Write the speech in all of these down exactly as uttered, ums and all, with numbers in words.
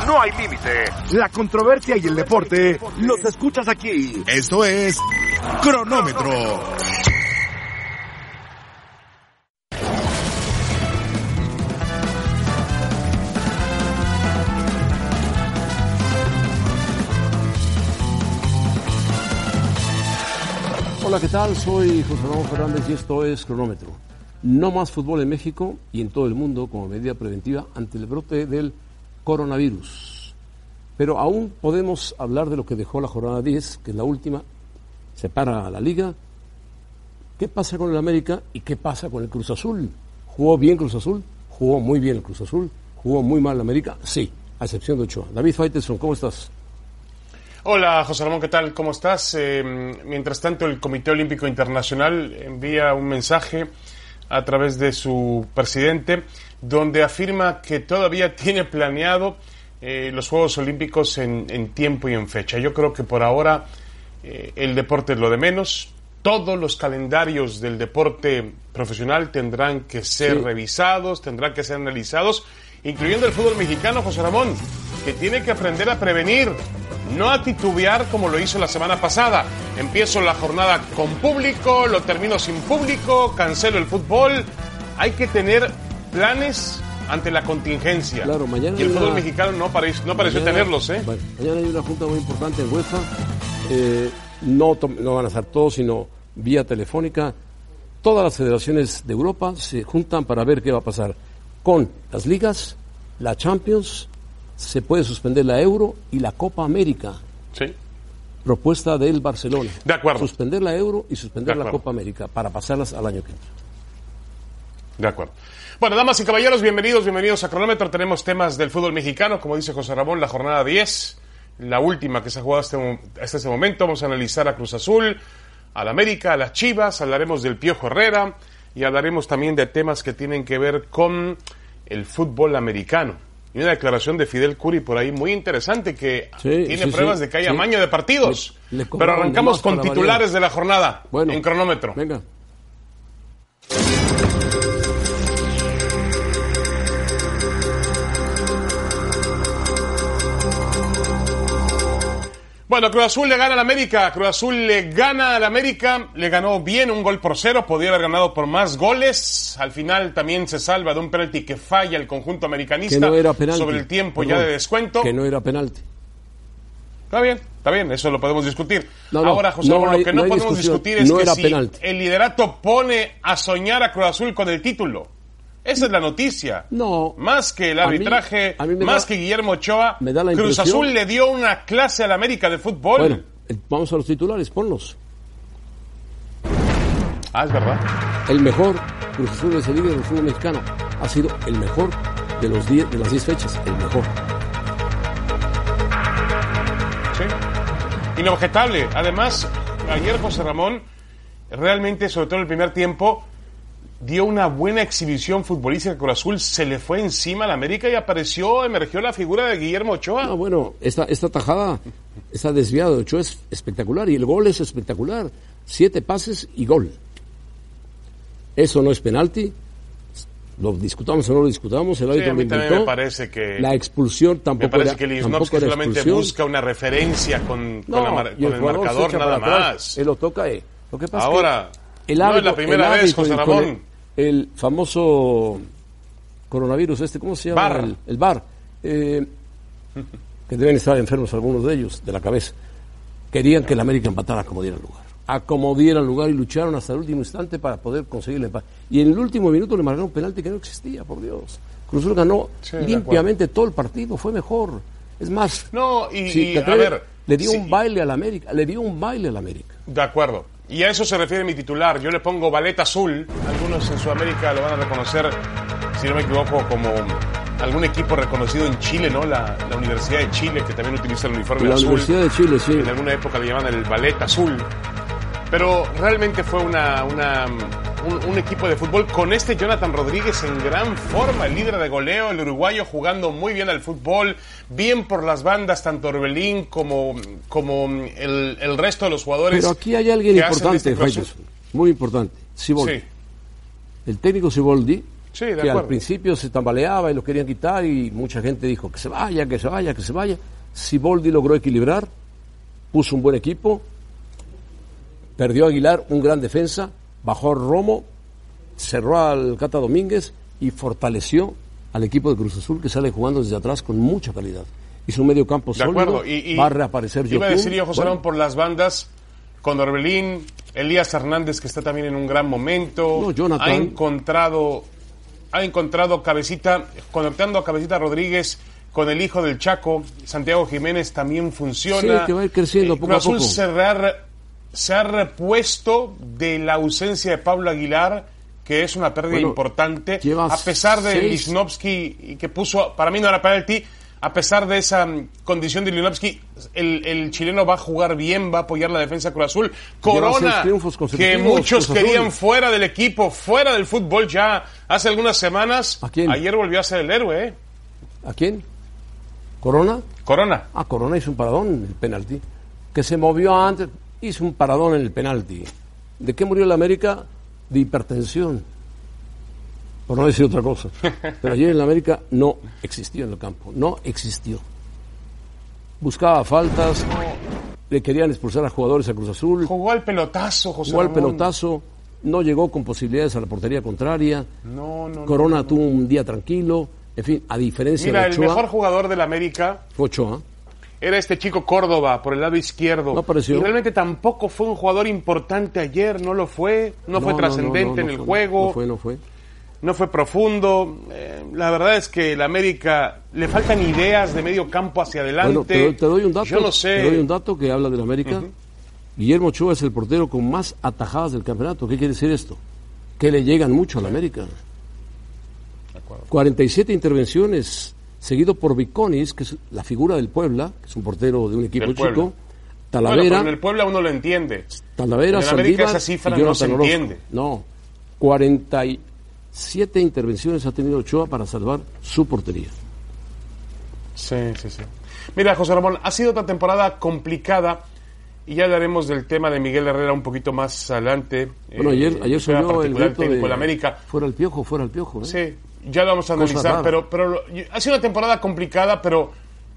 no hay límite. La controversia y el deporte los escuchas aquí. Esto es Cronómetro. Hola, ¿qué tal? Soy José Ramón Fernández y esto es Cronómetro. No más fútbol en México y en todo el mundo como medida preventiva ante el brote del coronavirus. Pero aún podemos hablar de lo que dejó la jornada diez, que es la última. Se para la Liga. ¿Qué pasa con el América y qué pasa con el Cruz Azul? ¿Jugó bien Cruz Azul? ¿Jugó muy bien el Cruz Azul? ¿Jugó muy mal el América? Sí, a excepción de Ochoa. David Faitelson, ¿cómo estás? Hola, José Ramón, ¿qué tal? ¿Cómo estás? Eh, mientras tanto, el Comité Olímpico Internacional envía un mensaje a través de su presidente, donde afirma que todavía tiene planeado eh, los Juegos Olímpicos en, en tiempo y en fecha. Yo creo que por ahora eh, el deporte es lo de menos. Todos los calendarios del deporte profesional tendrán que ser sí. revisados, tendrán que ser analizados, incluyendo el fútbol mexicano, José Ramón, que tiene que aprender a prevenir, no a titubear como lo hizo la semana pasada. Empiezo la jornada con público, lo termino sin público, cancelo el fútbol. Hay que tener planes ante la contingencia. Claro, mañana y el fútbol una... mexicano no pareció, no pareció mañana, tenerlos, ¿eh? Bueno, mañana hay una junta muy importante en UEFA. Eh, no, no van a estar todos, sino vía telefónica. Todas las federaciones de Europa se juntan para ver qué va a pasar con las ligas, la Champions. Se puede suspender la Euro y la Copa América. Sí. Propuesta del Barcelona. De acuerdo. Suspender la Euro y suspender la Copa América para pasarlas al año que viene. De acuerdo. Bueno, damas y caballeros, bienvenidos, bienvenidos a Cronómetro. Tenemos temas del fútbol mexicano, como dice José Ramón, la jornada diez, la última que se ha jugado hasta, hasta este momento. Vamos a analizar a Cruz Azul, al América, a las Chivas, hablaremos del Piojo Herrera y hablaremos también de temas que tienen que ver con el fútbol americano. Y una declaración de Fidel Curi por ahí muy interesante que sí, tiene sí, pruebas sí, de que hay sí. amaño de partidos. Le, le Pero arrancamos con titulares de la jornada bueno, en Cronómetro. Venga. Bueno, Cruz Azul le gana al América, Cruz Azul le gana al América, le ganó bien, un gol por cero, podía haber ganado por más goles, al final también se salva de un penalti que falla el conjunto americanista no era penalti, sobre el tiempo perdón, ya de descuento. Que no era penalti. Está bien, está bien, eso lo podemos discutir. No, no, Ahora, José, no bueno, hay, lo que no, no podemos discutir es no que era si penalti. El liderato pone a soñar a Cruz Azul con el título. Esa es la noticia. No. Más que el arbitraje, a mí, a mí más da, que Guillermo Ochoa, me da la Cruz Azul le dio una clase al América de fútbol. Bueno, vamos a los titulares, ponlos. Ah, es verdad. El mejor Cruz Azul es el líder del fútbol mexicano. Ha sido el mejor de los diez, de las diez fechas, el mejor. Sí. Inobjetable. Además, ayer José Ramón, realmente, sobre todo en el primer tiempo, dio una buena exhibición futbolística. Cruz Azul se le fue encima al América y apareció, emergió la figura de Guillermo Ochoa. No, bueno, esta, esta tajada, esta desviada de Ochoa es espectacular y el gol es espectacular. Siete pases y gol. Eso no es penalti. Lo discutamos o no lo discutamos, el árbitro sí, a mí lo también inventó. me parece que la expulsión tampoco me parece era, que Lichnowsky solamente expulsión. busca una referencia con, no, con, la mar, con el, el marcador nada más. Él lo toca. Eh. Lo que pasa ahora es que el no árbitro, es la primera vez, árbitro, José Ramón. El, el famoso coronavirus este, ¿cómo se llama? Bar. El, el bar. Eh, que deben estar enfermos algunos de ellos, de la cabeza. Querían que el América empatara como diera lugar. A como diera lugar y lucharon hasta el último instante para poder conseguir el empate. Y en el último minuto le marcaron un penalti que no existía, por Dios. Cruz Azul ganó sí, limpiamente todo el partido, fue mejor. Es más, no, y, si y, a ver, le dio sí, un baile al América, le dio un baile al América. De acuerdo. Y a eso se refiere mi titular. Yo le pongo baleta azul. Algunos en Sudamérica lo van a reconocer, si no me equivoco, como algún equipo reconocido en Chile, ¿no? La, la Universidad de Chile, que también utiliza el uniforme la azul. La Universidad de Chile, sí. En alguna época le llaman el baleta azul. Pero realmente fue una, una un, un equipo de fútbol con este Jonathan Rodríguez en gran forma, el líder de goleo, el uruguayo jugando muy bien al fútbol, bien por las bandas, tanto Orbelín como, como el, el resto de los jugadores. Pero aquí hay alguien importante, este muy importante, Siboldi. Sí. El técnico Siboldi Sí, de que acuerdo. al principio se tambaleaba y lo querían quitar y mucha gente dijo que se vaya, que se vaya, que se vaya. Siboldi logró equilibrar, puso un buen equipo, perdió a Aguilar, un gran defensa, bajó a Romo, cerró al Cata Domínguez y fortaleció al equipo de Cruz Azul, que sale jugando desde atrás con mucha calidad. Hizo un medio campo De sólido, acuerdo. Y, y va a reaparecer iba a Yotun. decir yo, José Bueno, Ramón, por las bandas, con Orbelín, Elías Hernández, que está también en un gran momento. No, Jonathan. Ha encontrado, ha encontrado Cabecita, conectando a Cabecita Rodríguez con el hijo del Chaco, Santiago Jiménez también funciona. Sí, que va a ir creciendo Eh, poco a Cruz Azul poco. se, re- se ha repuesto de la ausencia de Pablo Aguilar, que es una pérdida Bueno, importante, lleva a pesar de seis- Lichnowsky, y que puso, para mí no era penalti, a pesar de esa mm, condición de Lichnowsky, el, el chileno va a jugar bien, va a apoyar la defensa de Cruz Azul. Lleva seis Corona, triunfos que consecutivos, muchos Cruz Azul. querían fuera del equipo, fuera del fútbol ya hace algunas semanas. ¿A quién? Ayer volvió a ser el héroe, ¿eh? ¿A quién? ¿Corona? Corona. Ah, Corona hizo un paradón en el penalti. Que se movió antes, hizo un paradón en el penalti. ¿De qué murió el América? De hipertensión. Por no decir otra cosa. Pero ayer en la América no existió en el campo. No existió. Buscaba faltas, le querían expulsar a jugadores a Cruz Azul. Jugó al pelotazo, José Jugó al Ramón. pelotazo, no llegó con posibilidades a la portería contraria. No, no, no. Corona no, no. tuvo un día tranquilo. En fin, a diferencia Mira, de el Ochoa, mejor jugador del América fue Ochoa. era este chico Córdoba, por el lado izquierdo. No apareció. Y realmente tampoco fue un jugador importante ayer, no lo fue, no, fue trascendente no, no en el fue, juego, No fue, no fue. no fue profundo. Eh, la verdad es que el América le faltan ideas de medio campo hacia adelante. Bueno, te, doy- te doy un dato. Yo no sé. Te doy un dato que habla del América. Ujú. Guillermo Ochoa es el portero con más atajadas del campeonato. ¿Qué quiere decir esto? Que le llegan mucho al América. De acuerdo. cuarenta y siete intervenciones, seguido por Viconis, que es la figura del Puebla, que es un portero de un equipo Del chico. Puebla. Talavera, Bueno, pero en el Puebla uno lo entiende. Talavera, en el América Saldívar esa cifra y no Jonathan se Orozco. entiende. No, cuarenta y siete intervenciones ha tenido Ochoa para salvar su portería. Sí, sí, sí. Mira, José Ramón, ha sido otra temporada complicada y ya hablaremos del tema de Miguel Herrera un poquito más adelante. Bueno, Eh, ayer, ayer juega subió el particular grito técnico de del América. fuera el piojo, fuera el piojo. ¿eh? Sí, ya lo vamos a Cosa analizar, rara. pero, pero lo- ha sido una temporada complicada, pero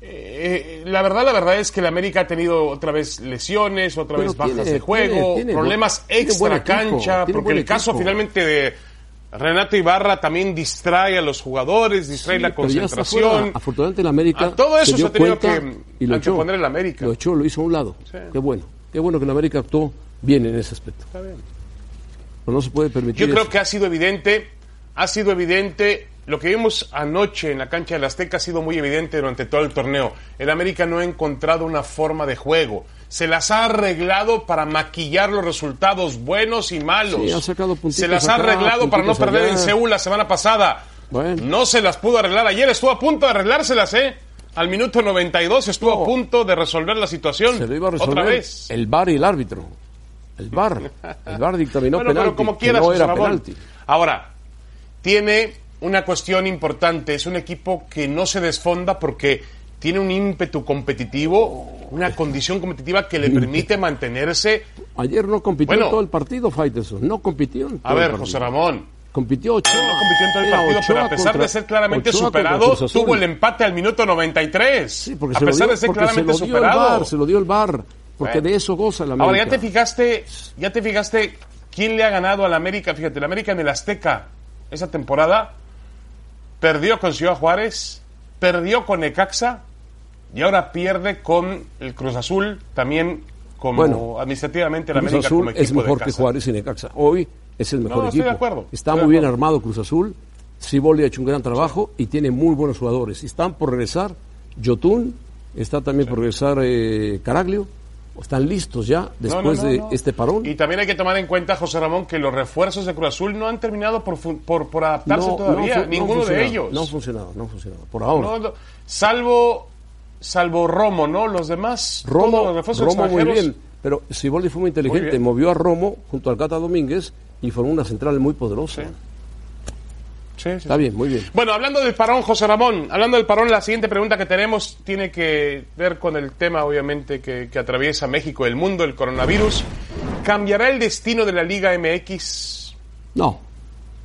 eh, la verdad, la verdad es que el América ha tenido otra vez lesiones, otra Pero vez bajas tiene- de juego, tiene- tiene problemas buen- tiene buen extra equipo, cancha, tiene porque buen el caso equipo. finalmente de Renato Ibarra también distrae a los jugadores, distrae Sí, la pero ya está concentración. fuera. Afortunadamente el América A todo eso se dio se ha tenido cuenta que y lo echó. anteponer el América. Lo echó, lo hizo a un lado. Sí. Qué bueno. Qué bueno que el América actuó bien en ese aspecto. Está bien. Pero no se puede permitir Yo creo eso. que ha sido evidente, ha sido evidente, lo que vimos anoche en la cancha del Azteca ha sido muy evidente durante todo el torneo. El América no ha encontrado una forma de juego. Se las ha arreglado para maquillar los resultados buenos y malos. Sí, ha sacado puntitos se las ha acá, arreglado para no puntitos perder allá. en Seúl la semana pasada. Bueno. No se las pudo arreglar. Ayer estuvo a punto de arreglárselas, ¿eh? Al minuto noventa y dos estuvo No. a punto de resolver la situación. Se lo iba a resolver Otra vez. el V A R y el árbitro. El V A R. El V A R dictaminó Bueno, penalti, pero como que quieras, no José era Ramón. penalti. Ahora, tiene una cuestión importante. Es un equipo que no se desfonda porque tiene un ímpetu competitivo, una condición competitiva que le permite mantenerse. Ayer no compitió Bueno. en todo el partido, Faitelson. No compitió en todo A ver, el partido. José Ramón. Compitió Ochoa. No compitió en todo el Era partido, pero a Ochoa pesar contra- de ser claramente Ochoa contra superado, Cruz Azul. tuvo el empate al minuto noventa y tres. Sí, porque a se lo pesar dio- de ser porque claramente se lo dio el superado. V A R, se lo dio el V A R. Porque Bueno. de eso goza la América. Ahora, ya te fijaste, ya te fijaste quién le ha ganado al América. Fíjate, el América en el Azteca esa temporada perdió con Ciudad Juárez, perdió con Necaxa y ahora pierde con el Cruz Azul, también como Bueno, administrativamente el Cruz América Azul como equipo es mejor de que casa. Juárez y Necaxa. Hoy es el mejor No, estoy equipo. de acuerdo, Está estoy de muy bien acuerdo. armado Cruz Azul. Siboldi ha hecho un gran trabajo y tiene muy buenos jugadores. Están por regresar Yotun, está también por regresar eh, Caraglio. Están listos ya No, después no, no, de no. este parón. Y también hay que tomar en cuenta, José Ramón, que los refuerzos de Cruz Azul no han terminado por, fu- por, por adaptarse todavía, fu- no ninguno ha de funcionado, ellos. No ha funcionado, no ha funcionado. Por ahora. No, no, salvo, salvo Romo, ¿no? Los demás, Romo, todos los refuerzos Romo muy extranjeros. bien, pero Siboldi fue muy inteligente, Muy bien. movió a Romo junto al Cata Domínguez y formó una central muy poderosa. Sí. Sí, sí, Está sí. bien, muy bien. Bueno, hablando del parón, José Ramón, hablando del parón, la siguiente pregunta que tenemos tiene que ver con el tema, obviamente, que, que atraviesa México, el mundo, el coronavirus. ¿Cambiará el destino de la Liga M X? No,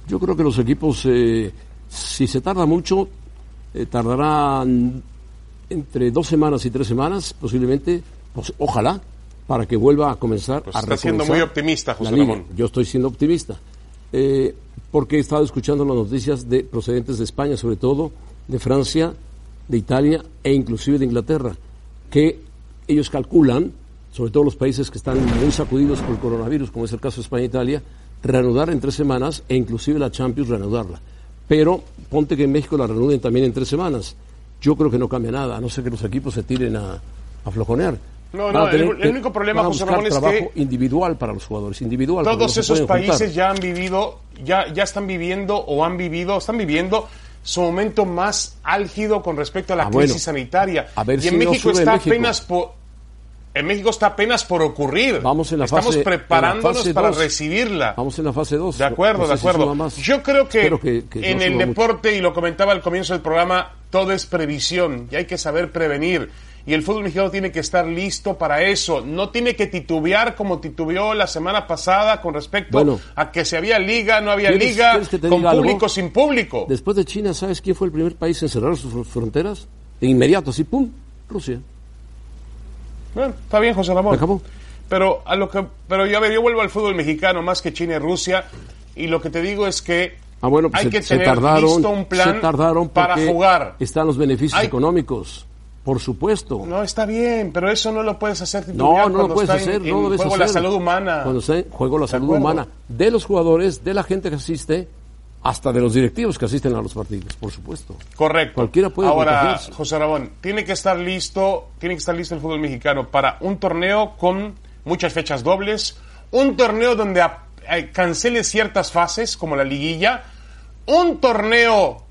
Yo creo que los equipos, eh, si se tarda mucho, eh, tardarán entre dos semanas y tres semanas, posiblemente, pues, ojalá, para que vuelva a comenzar pues a está siendo muy optimista, José Ramón. Yo estoy siendo optimista, eh, porque he estado escuchando las noticias de procedentes de España, sobre todo, de Francia, de Italia e inclusive de Inglaterra, que ellos calculan, sobre todo los países que están muy sacudidos por el coronavirus, como es el caso de España e Italia, reanudar en tres semanas e inclusive la Champions reanudarla. Pero ponte que en México la reanuden también en tres semanas. Yo creo que no cambia nada, a no ser que los equipos se tiren a, a flojonear. No, no, el, el único problema, José Ramón, es trabajo que individual para los jugadores, individual. Todos no esos países juntar. ya han vivido, ya, ya están viviendo o han vivido, están viviendo su momento más álgido con respecto a la ah, crisis bueno, sanitaria. A ver y si en México no está México. apenas por en México está apenas por ocurrir. Vamos en la Estamos fase, preparándonos fase para dos. recibirla. Vamos en la fase dos. De acuerdo, no sé de acuerdo. Si Yo creo que, que, que en no el deporte, mucho. y lo comentaba al comienzo del programa, todo es previsión y hay que saber prevenir. Y el fútbol mexicano tiene que estar listo para eso. No tiene que titubear como titubeó la semana pasada con respecto bueno, a que si había liga, no había ¿quieres, liga, ¿quieres que te con diga público, algo? sin público. Después de China, ¿sabes quién fue el primer país en cerrar sus fronteras? De inmediato, así, pum, Rusia. Bueno, está bien, José Ramón. Acabó. Pero a lo que, pero yo, a ver, yo vuelvo al fútbol mexicano más que China y Rusia, y lo que te digo es que ah, bueno, pues hay se, que tener se tardaron, listo un plan se tardaron para jugar. Están los beneficios hay, económicos, por supuesto. No, está bien, pero eso no lo puedes hacer titubear. No, no lo puedes está hacer, en, no lo debes en juego hacer. la salud humana. Cuando está en juego la salud humana de los jugadores, de la gente que asiste, hasta de los directivos que asisten a los partidos, por supuesto. Correcto. Cualquiera puede Ahora, contagiarse. José Ramón, tiene que estar listo, tiene que estar listo el fútbol mexicano para un torneo con muchas fechas dobles, un torneo donde a, a, cancele ciertas fases, como la liguilla, un torneo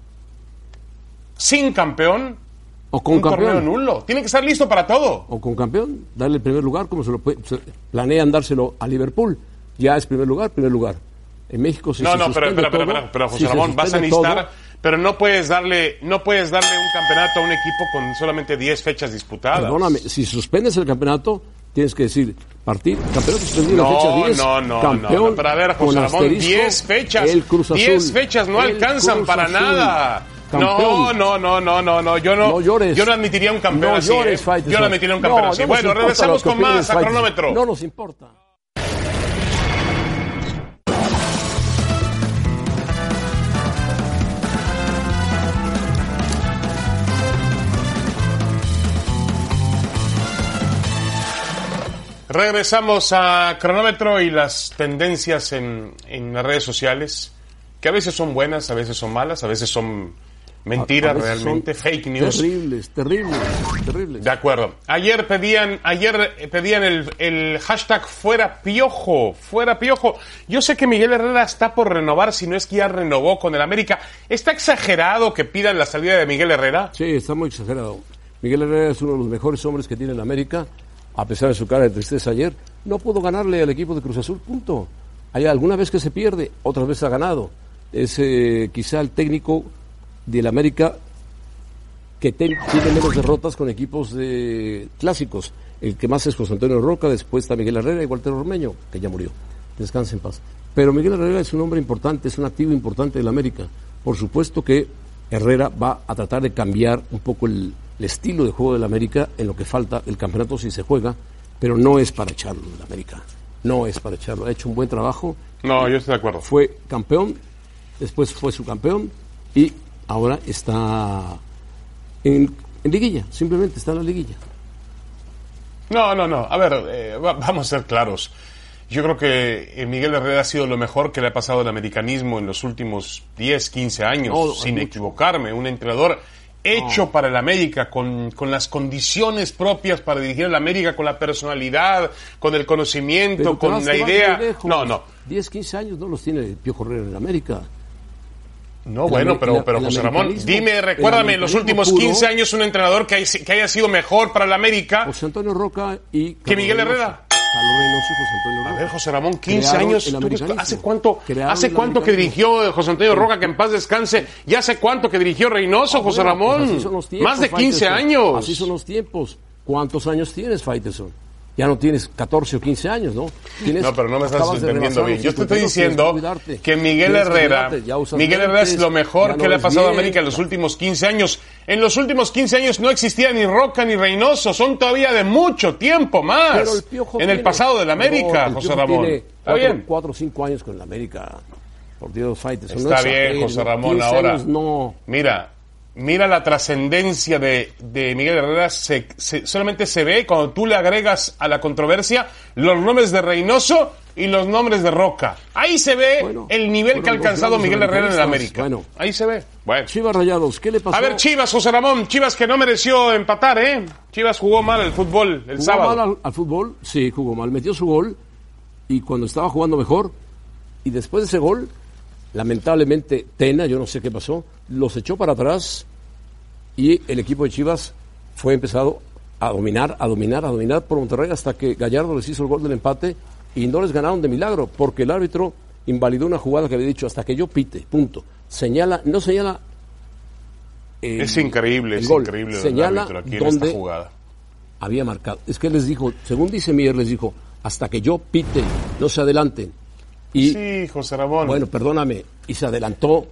sin campeón, o con un campeón. torneo nulo. Tiene que estar listo para todo. O con campeón, darle el primer lugar, como se lo puede, se, planean dárselo a Liverpool, ya es primer lugar, primer lugar. En México si no, se no, pero, pero, pero, todo, pero, pero José si Ramón, vas a necesitar, todo, pero no puedes darle, no puedes darle un campeonato a un equipo con solamente diez fechas disputadas. Perdóname, si suspendes el campeonato, tienes que decir, partir, campeonato suspendido no, en fecha diez, no, no, campeón, no, no, pero a ver, José Ramón, diez fechas, el Cruz Azul, diez fechas no alcanzan Cruz para Azul, nada. Campeón. No, no, no, no, no, no, yo no, no llores, yo no admitiría un campeón no así, llores, ¿eh? Faitelson. Yo no admitiría un campeón no, así. No bueno, regresamos con más a Faitelson. Cronómetro. No nos importa. Regresamos a Cronómetro y las tendencias en, en las redes sociales, que a veces son buenas, a veces son malas, a veces son mentiras a, a realmente, fake news. Terribles, terribles, terribles. De acuerdo. Ayer pedían, ayer pedían el, el hashtag fuera piojo, fuera piojo. Yo sé que Miguel Herrera está por renovar, si no es que ya renovó con el América. ¿Está exagerado que pidan la salida de Miguel Herrera? Sí, está muy exagerado. Miguel Herrera es uno de los mejores hombres que tiene el América. A pesar de su cara de tristeza ayer, no pudo ganarle al equipo de Cruz Azul, punto. Hay alguna vez que se pierde, otras veces ha ganado. Es eh, quizá el técnico del América que ten, tiene menos derrotas con equipos de clásicos. El que más es José Antonio Roca, después está Miguel Herrera y Walter Ormeño, que ya murió. Descanse en paz. Pero Miguel Herrera es un hombre importante, es un activo importante del América. Por supuesto que Herrera va a tratar de cambiar un poco el, el estilo de juego del América en lo que falta el campeonato si se juega, pero no es para echarlo del América. No es para echarlo. Ha hecho un buen trabajo. No, yo estoy de acuerdo. Fue campeón, después fue subcampeón y ahora está en, en liguilla, simplemente está en la liguilla. No, no, no. A ver, eh, va, vamos a ser claros. Yo creo que Miguel Herrera ha sido lo mejor que le ha pasado al americanismo en los últimos diez, quince años, no, sin mucho. equivocarme. Un entrenador hecho no. para el América, con, con las condiciones propias para dirigir el América, con la personalidad, con el conocimiento, con la idea. No, no. diez, quince años no los tiene el Piojo Herrera en el América. No, el bueno, pero, el, pero el José Ramón, dime, recuérdame, en los últimos quince años un entrenador que, hay, que haya sido mejor para el América. José Antonio Roca y que Miguel Herrera. Carlos Reynoso y José Antonio Roca. A ver, José Ramón, quince años. ¿Tú, ¿Hace cuánto, hace cuánto que dirigió José Antonio Roca, que en paz descanse? ¿Ya hace cuánto que dirigió Reynoso, ah, José bueno, Ramón? Pues así son los tiempos, más de quince Faitelson. años. Así son los tiempos. ¿Cuántos años tienes, Faitelson? Ya no tienes catorce o quince años, ¿no? Tienes, no, pero no me estás entendiendo bien. Yo te estoy diciendo que, que Miguel Herrera, Miguel Herrera es lo mejor no que le ha pasado bien a América en los últimos quince años. En los últimos quince años no existía ni Roca ni Reynoso, son todavía de mucho tiempo más. Pero el Piojo en el tiene, pasado de la América, no, José Ramón. Tiene ¿Está cuatro, bien? Cuatro o cinco años con la América. Por Dios, Fighters. Está no bien, es, José Ramón, ahora. No. Mira. Mira la trascendencia de, de Miguel Herrera, se, se, solamente se ve cuando tú le agregas a la controversia los nombres de Reynoso y los nombres de Roca. Ahí se ve bueno, el nivel bueno, que ha alcanzado Miguel Herrera en el América. Bueno, ahí se ve. Bueno. Chivas Rayados, ¿qué le pasó? A ver, Chivas, José Ramón, Chivas que no mereció empatar, ¿eh? Chivas jugó mal el fútbol el ¿Jugó sábado. ¿Jugó mal al, al fútbol? Sí, jugó mal. Metió su gol y cuando estaba jugando mejor, y después de ese gol, lamentablemente, Tena, yo no sé qué pasó, los echó para atrás. Y el equipo de Chivas fue empezado a dominar, a dominar, a dominar por Monterrey hasta que Gallardo les hizo el gol del empate y no les ganaron de milagro porque el árbitro invalidó una jugada que había dicho hasta que yo pite, punto. Señala, no señala. El, es increíble, el es gol. increíble el señala árbitro aquí en donde esta jugada. Había marcado. Es que les dijo, según dice Mier, les dijo, hasta que yo pite, no se adelanten. Y, sí, José Ramón. Bueno, perdóname, y se adelantó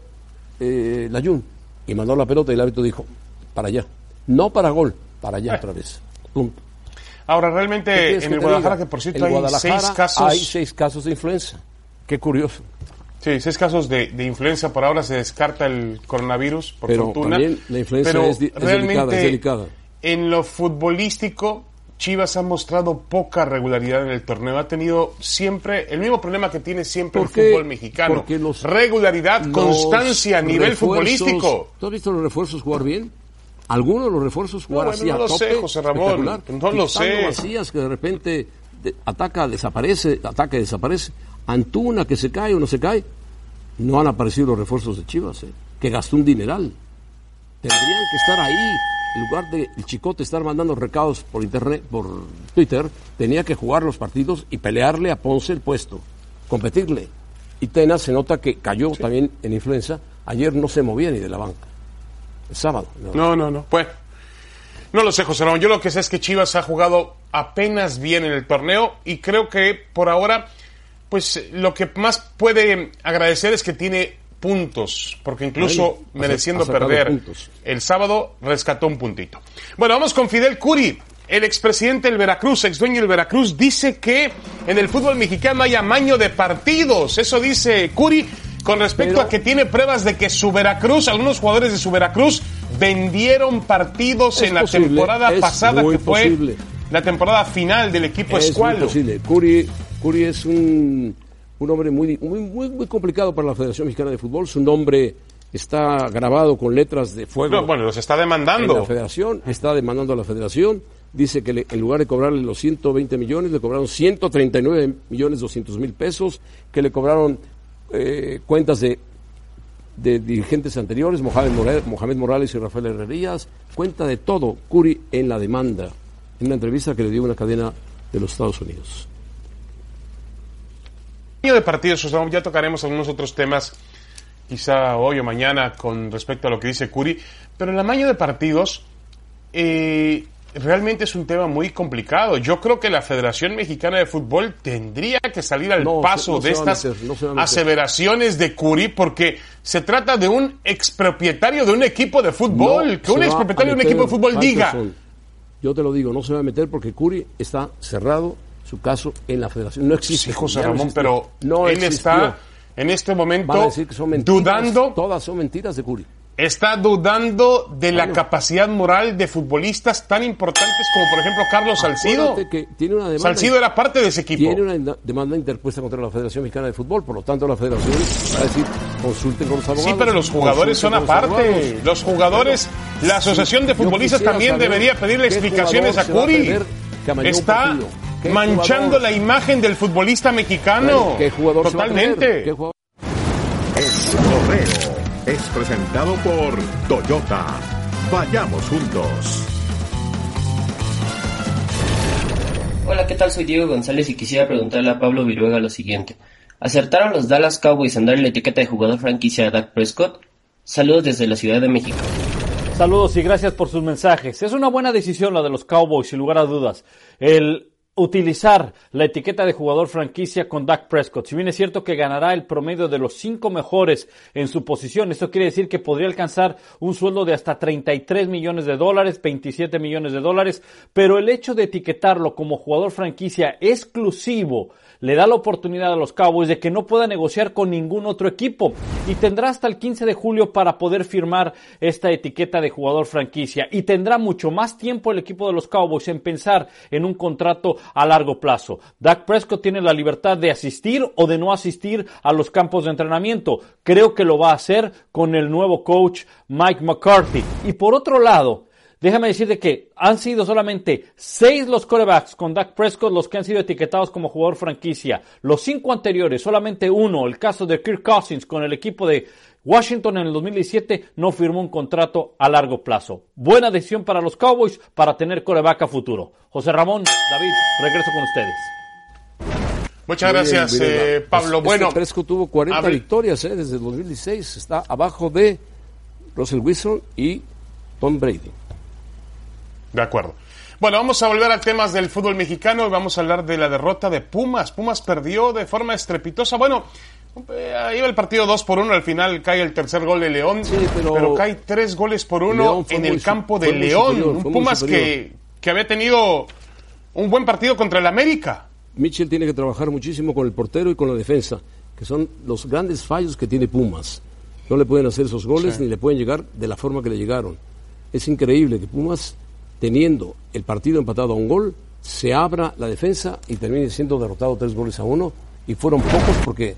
eh, Layún y mandó la pelota y el árbitro dijo, para allá, no para gol, para allá eh. otra vez, punto. Ahora, realmente en el Guadalajara, diga? que por cierto hay seis casos... hay seis casos de influenza, qué curioso. Sí, seis casos de, de influenza, por ahora se descarta el coronavirus, por pero fortuna. También la influenza pero es, es realmente, delicada, es delicada. En lo futbolístico, Chivas ha mostrado poca regularidad en el torneo. Ha tenido siempre el mismo problema que tiene siempre el fútbol mexicano. Los, regularidad, los constancia a nivel futbolístico. ¿Tú has visto los refuerzos jugar bien? ¿Algunos de los refuerzos jugar no, así bueno, no a lo tope? sé, José Ramón. No lo sé. Macías, que de repente de, ataca, desaparece, ataca, desaparece. Antuna, que se cae o no se cae. No han aparecido los refuerzos de Chivas, ¿eh? Que gastó un dineral. Tendrían que estar ahí. En lugar de el Chicote estar mandando recados por internet, por Twitter, tenía que jugar los partidos y pelearle a Ponce el puesto, competirle. Y Tena se nota que cayó sí. también en influenza. Ayer no se movía ni de la banca. El sábado. No, no, no. no. Pues, no lo sé, José Ramón. Yo lo que sé es que Chivas ha jugado apenas bien en el torneo y creo que por ahora, pues lo que más puede agradecer es que tiene puntos, porque incluso bueno, mereciendo perder puntos. El sábado rescató un puntito. Bueno, vamos con Fidel Curi, el expresidente del Veracruz, ex dueño del Veracruz, dice que en el fútbol mexicano hay amaño de partidos. Eso dice Curi con respecto Pero, a que tiene pruebas de que su Veracruz, algunos jugadores de su Veracruz vendieron partidos en la posible, temporada pasada, que fue posible. la temporada final del equipo es Escualo. Es posible. Curi, Curi es un... un hombre muy, muy, muy, muy complicado para la Federación Mexicana de Fútbol. Su nombre está grabado con letras de fuego. No, bueno, los está demandando. En la Federación, está demandando a la Federación. Dice que le, en lugar de cobrarle los ciento veinte millones, le cobraron ciento treinta y nueve millones doscientos mil pesos, que le cobraron eh, cuentas de, de dirigentes anteriores, Mohamed Morales, Mohamed Morales y Rafael Herrerías, cuenta de todo, Curi en la demanda, en una entrevista que le dio una cadena de los Estados Unidos. De partidos, ya tocaremos algunos otros temas, quizá hoy o mañana, con respecto a lo que dice Curi, pero el amaño de partidos eh, realmente es un tema muy complicado. Yo creo que la Federación Mexicana de Fútbol tendría que salir al no, paso no de estas meter, no aseveraciones de Curi, porque se trata de un expropietario de un equipo de fútbol, no que un expropietario de un equipo de fútbol diga... Yo te lo digo, no se va a meter porque Curi está cerrado su caso en la Federación. No existe. Sí, José Ramón, no pero no él existió. Está en este momento dudando. Todas son mentiras de Curi. Está dudando de la bueno. capacidad moral de futbolistas tan importantes como, por ejemplo, Carlos Salcido. Que tiene una demanda, Salcido era parte de ese equipo. Tiene una demanda interpuesta contra la Federación Mexicana de Fútbol, por lo tanto la Federación va a decir, consulten con los abogados. Sí, pero los jugadores son aparte. Los, los jugadores, bueno, la Asociación sí, de Futbolistas también debería pedirle explicaciones a Curi. Está manchando jugador? la imagen del futbolista mexicano. ¿Qué jugador Totalmente. ¿Qué jugador? El Correo es presentado por Toyota. Vayamos juntos. Hola, ¿qué tal? Soy Diego González y quisiera preguntarle a Pablo Viruega lo siguiente. ¿Acertaron los Dallas Cowboys en darle la etiqueta de jugador franquicia a Dak Prescott? Saludos desde la Ciudad de México. Saludos y gracias por sus mensajes. Es una buena decisión la de los Cowboys, sin lugar a dudas. El utilizar la etiqueta de jugador franquicia con Dak Prescott. Si bien es cierto que ganará el promedio de los cinco mejores en su posición, esto quiere decir que podría alcanzar un sueldo de hasta treinta y tres millones de dólares, veintisiete millones de dólares, pero el hecho de etiquetarlo como jugador franquicia exclusivo le da la oportunidad a los Cowboys de que no pueda negociar con ningún otro equipo y tendrá hasta el quince de julio para poder firmar esta etiqueta de jugador franquicia y tendrá mucho más tiempo el equipo de los Cowboys en pensar en un contrato a largo plazo. Dak Prescott tiene la libertad de asistir o de no asistir a los campos de entrenamiento. Creo que lo va a hacer con el nuevo coach Mike McCarthy. Y por otro lado, déjame decirte que han sido solamente seis los quarterbacks con Dak Prescott los que han sido etiquetados como jugador franquicia. Los cinco anteriores, solamente uno, el caso de Kirk Cousins con el equipo de Washington en el dos mil diecisiete, no firmó un contrato a largo plazo. Buena decisión para los Cowboys para tener quarterback a futuro. José Ramón, David, regreso con ustedes. Muchas gracias, bien, eh, Pablo. Este bueno, Prescott tuvo cuarenta hable. victorias eh, desde el dos mil dieciséis. Está abajo de Russell Wilson y Tom Brady. De acuerdo. Bueno, vamos a volver a temas del fútbol mexicano y vamos a hablar de la derrota de Pumas. Pumas perdió de forma estrepitosa. Bueno, eh, iba el partido dos por uno, al final cae el tercer gol de León, sí, pero, pero cae tres goles por uno en el campo de León. Superior, un Pumas que, que había tenido un buen partido contra el América. Mitchell tiene que trabajar muchísimo con el portero y con la defensa, que son los grandes fallos que tiene Pumas. No le pueden hacer esos goles, sí, ni le pueden llegar de la forma que le llegaron. Es increíble que Pumas, teniendo el partido empatado a un gol, se abra la defensa y termine siendo derrotado tres goles a uno, y fueron pocos porque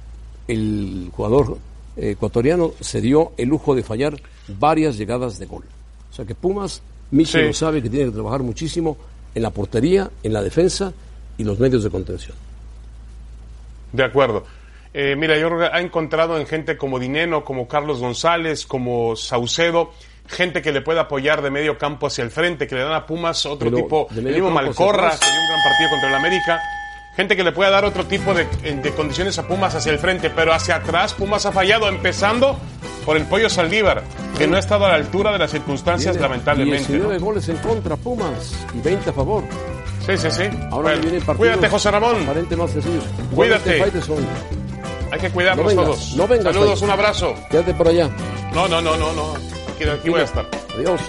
el jugador eh, ecuatoriano se dio el lujo de fallar varias llegadas de gol. O sea que Pumas, Michel sí. lo sabe, que tiene que trabajar muchísimo en la portería, en la defensa y los medios de contención. De acuerdo. Eh, mira, yo ha encontrado en gente como Dineno, como Carlos González, como Saucedo, gente que le puede apoyar de medio campo hacia el frente, que le dan a Pumas otro Pero tipo, el mismo Malcorra, que dio un gran partido contra el América, gente que le puede dar otro tipo de, de condiciones a Pumas hacia el frente, pero hacia atrás Pumas ha fallado, empezando por el Pollo Saldívar, que no ha estado a la altura de las circunstancias, Viene lamentablemente. diecinueve ¿no? goles en contra Pumas y veinte a favor. Sí, sí, sí. Ahora bueno, viene cuídate, José Ramón. Más sencillos. Cuídate. Hay que cuidarnos no vengas, todos. No vengas, Saludos, país. Un abrazo. Quédate por allá. No, no, no, no, no. Aquí, aquí voy a estar. Adiós.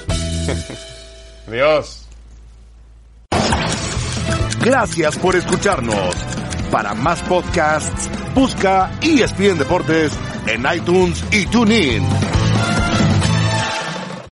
Adiós. Gracias por escucharnos. Para más podcasts, busca E S P N Deportes en iTunes y TuneIn.